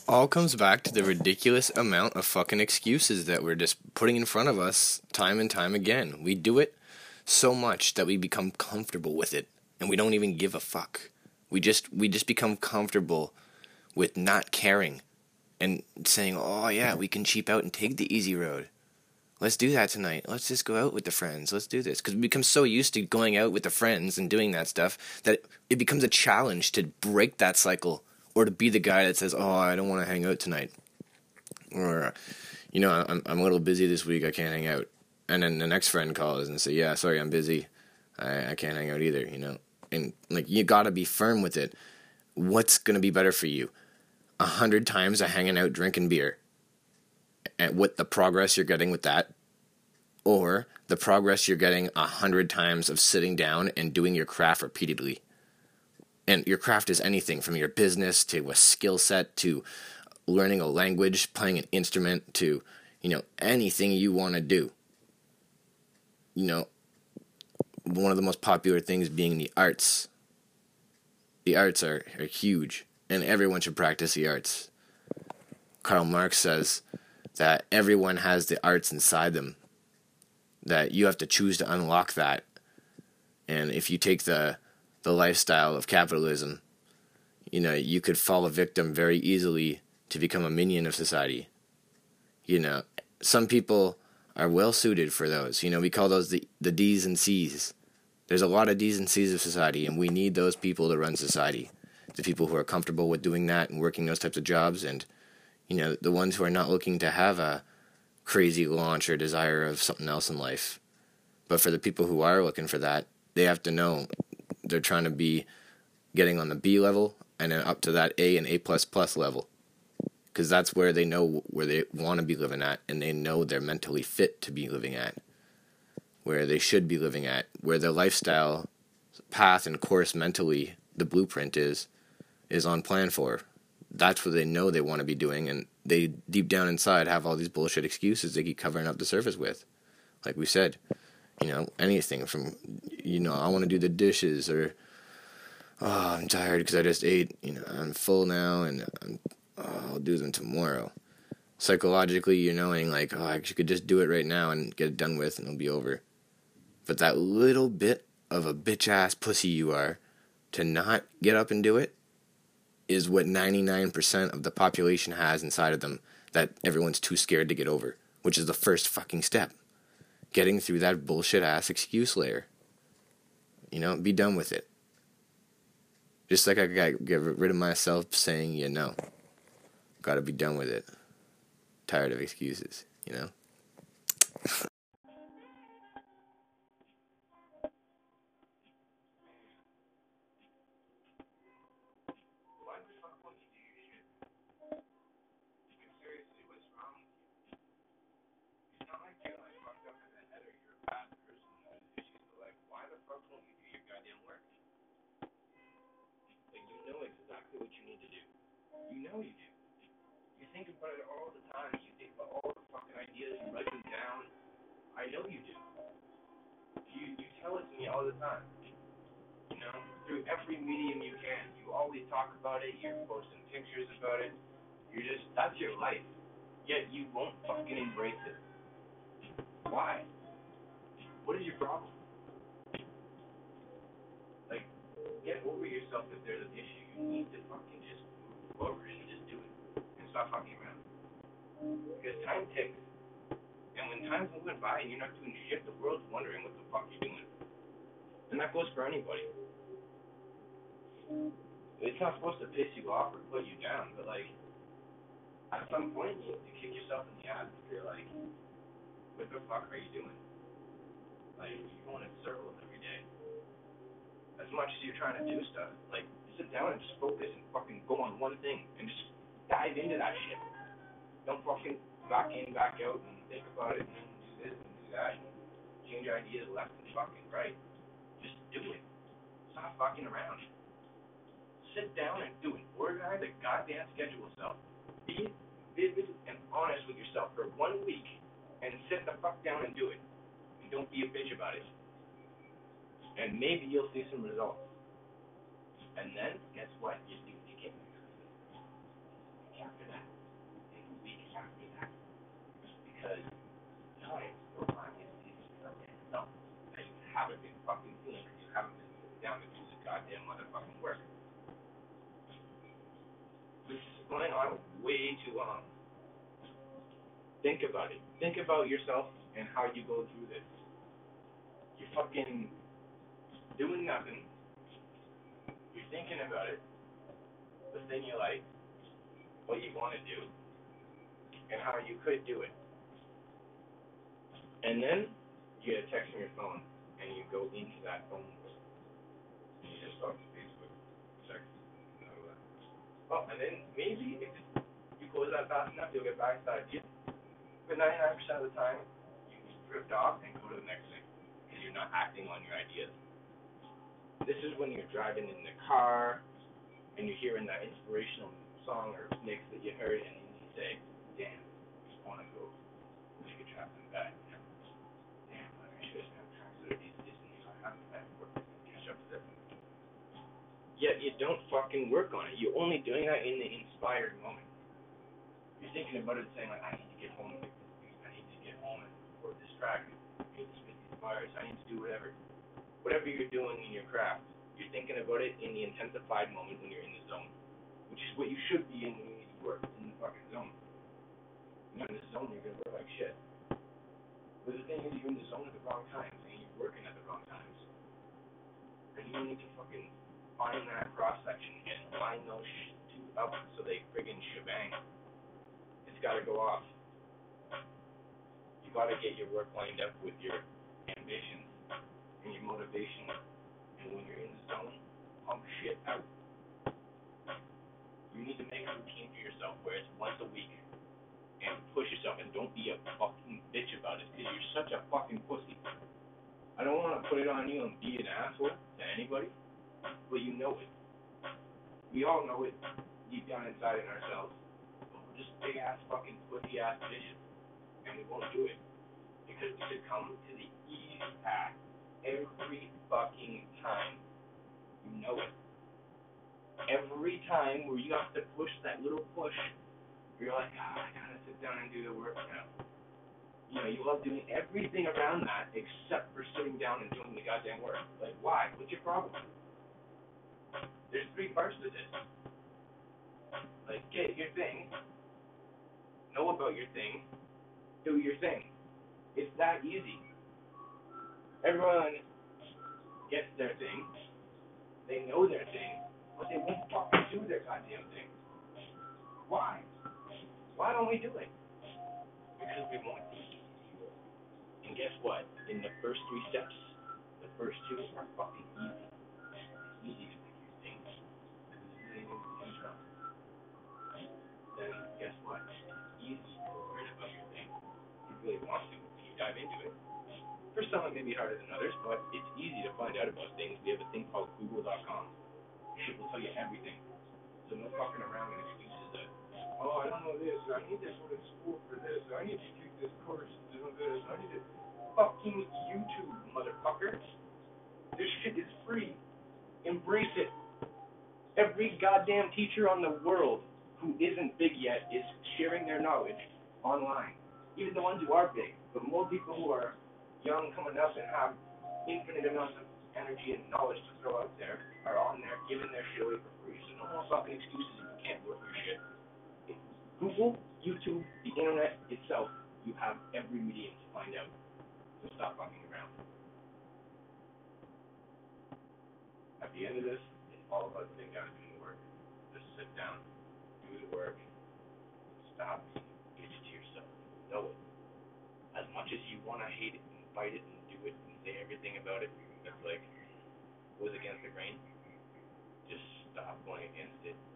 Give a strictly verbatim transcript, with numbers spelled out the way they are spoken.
All comes back to the ridiculous amount of fucking excuses that we're just putting in front of us time and time again. We do it so much that we become comfortable with it, and we don't even give a fuck. We just we just become comfortable with not caring and saying, "Oh yeah, we can cheap out and take the easy road. Let's do that tonight. Let's just go out with the friends. Let's do this." Because we become so used to going out with the friends and doing that stuff that it becomes a challenge to break that cycle, or to be the guy that says, "Oh, I don't want to hang out tonight," or, you know, I'm I'm a little busy this week. I can't hang out. And then the next friend calls and say, "Yeah, sorry, I'm busy. I, I can't hang out either." You know, and like you gotta be firm with it. What's gonna be better for you? A hundred times of hanging out drinking beer, and with the progress you're getting with that, or the progress you're getting a hundred times of sitting down and doing your craft repeatedly. And your craft is anything from your business to a skill set to learning a language, playing an instrument, to, you know, anything you want to do. You know, one of the most popular things being the arts. The arts are, are huge, and everyone should practice the arts. Karl Marx says that everyone has the arts inside them, that you have to choose to unlock that. And if you take the the lifestyle of capitalism, you know, you could fall a victim very easily to become a minion of society. You know, some people are well suited for those. You know, we call those the, the D's and C's. There's a lot of D's and C's of society, and we need those people to run society. The people who are comfortable with doing that and working those types of jobs, and, you know, the ones who are not looking to have a crazy launch or desire of something else in life. But for the people who are looking for that, they have to know they're trying to be getting on the B level and then up to that A and A plus plus level, because that's where they know where they want to be living at, and they know they're mentally fit to be living at, where they should be living at, where their lifestyle path and course mentally, the blueprint is is on plan for. That's what they know they want to be doing, and they deep down inside have all these bullshit excuses they keep covering up the surface with. Like we said, you know, anything from, you know, I want to do the dishes, or, oh, I'm tired because I just ate, you know, I'm full now, and I'm, oh, I'll do them tomorrow. Psychologically, you're knowing, like, oh, I could just do it right now and get it done with, and it'll be over. But that little bit of a bitch-ass pussy you are to not get up and do it is what ninety-nine percent of the population has inside of them that everyone's too scared to get over, which is the first fucking step. Getting through that bullshit-ass excuse layer. You know, be done with it. Just like I got get rid of myself saying, you know, gotta be done with it. Tired of excuses, you know? You know you do. You think about it all the time. You think about all the fucking ideas. You write them down. I know you do. You you tell it to me all the time. You know, through every medium you can. You always talk about it. You're posting pictures about it. You're just, that's your life. Yet you won't fucking embrace it. Why? What is your problem? Like, get over yourself if there's an issue. You need to fucking just move forward and just do it. And stop fucking around. Because time ticks. And when time's moving by and you're not doing shit, the world's wondering what the fuck you're doing. And that goes for anybody. It's not supposed to piss you off or put you down, but like, at some point you have to kick yourself in the ass and you're like, what the fuck are you doing? Like, you're going in circles every day. As much as you're trying to do stuff, like, sit down and just focus and fucking go on one thing and just dive into that shit. Don't fucking back in, back out, and think about it, and then do this and do that, and change ideas left and fucking right. Just do it. Stop fucking around. Sit down and do it. Organize a goddamn schedule yourself. Be vivid and honest with yourself for one week, and sit the fuck down and do it. And don't be a bitch about it. And maybe you'll see some results. And then, guess what? You do it again. After that, after that. Because time, your mind is something else that you haven't been fucking doing because you haven't been sitting down to do the goddamn motherfucking work. This is going on way too long. Think about it. Think about yourself and how you go through this. You're fucking doing nothing. You're thinking about it, the thing you like, what you want to do, and how you could do it. And then you get a text from your phone, and you go into that phone book. And you just talk to Facebook, text, and all that. Oh, and then maybe if you close that fast enough, you'll get back to that idea. But ninety-nine percent of the time, you drift off and go to the next thing, because you're not acting on your ideas. This is when you're driving in the car, and you're hearing that inspirational song or mix that you heard, and you say, damn, I just want to go take a trip in the back. Damn, I should have tracks that are these Disney, so I haven't had work to catch up to this. Yet you don't fucking work on it. You're only doing that in the inspired moment. You're thinking about it saying, like, I need to get home and fix this beat. I need to get home and record this track. I need to spit these bars. I need to do whatever. Whatever you're doing in your craft, you're thinking about it in the intensified moment when you're in the zone, which is what you should be in when you need to work, in the fucking zone. When you're in the zone, you're going to work like shit. But the thing is, you're in the zone at the wrong times, and you're working at the wrong times. And you need to fucking find that cross-section and line those two up so they friggin' shebang. It's got to go off. You got to get your work lined up with your ambitions and your motivation. And when you're in the zone, pump shit out. You need to make a routine for yourself where it's once a week and push yourself and don't be a fucking bitch about it because you're such a fucking pussy. I don't want to put it on you and be an asshole to anybody, but you know it. We all know it deep down inside in ourselves. But we're just big ass fucking pussy ass bitches and we won't do it because we succumb to the easy path every fucking time. You know it. Every time where you have to push that little push, you're like, ah, oh, I gotta sit down and do the work now. You know, you love doing everything around that except for sitting down and doing the goddamn work. Like, why? What's your problem? There's three parts to this. Like, get your thing, know about your thing, do your thing. It's that easy. Everyone gets their thing, they know their thing, but they won't fucking do their goddamn thing. Why? Why don't we do it? Because we want the easy work. And guess what? In the first three steps, the first two are fucking easy. It's easy to pick your thing. Because it's really intentional. Then guess what? It's easy to learn about your thing. If you really want to, if you dive into it. For some, it may be harder than others, but it's easy to find out about things. We have a thing called Google dot com. Shit will tell you everything. So no fucking around with excuses that, oh, I don't know this, I need to go to school for this, I need to take this course to do this, I need to fucking YouTube, motherfucker. This shit is free. Embrace it. Every goddamn teacher on the world who isn't big yet is sharing their knowledge online. Even the ones who are big, but more people who are young coming up and have infinite amounts of energy and knowledge to throw out there are on there giving their shit away for free. So no more fucking excuses if you can't work your shit. Google, YouTube, the internet itself, you have every medium to find out. So stop fucking around. At the end of this, it's all about sitting down and doing the work. Just sit down, do the work, stop being a bitch to yourself. Know it. As much as you want to hate it and fight it and do it and say everything about it, that's like goes against the grain. Just stop going against it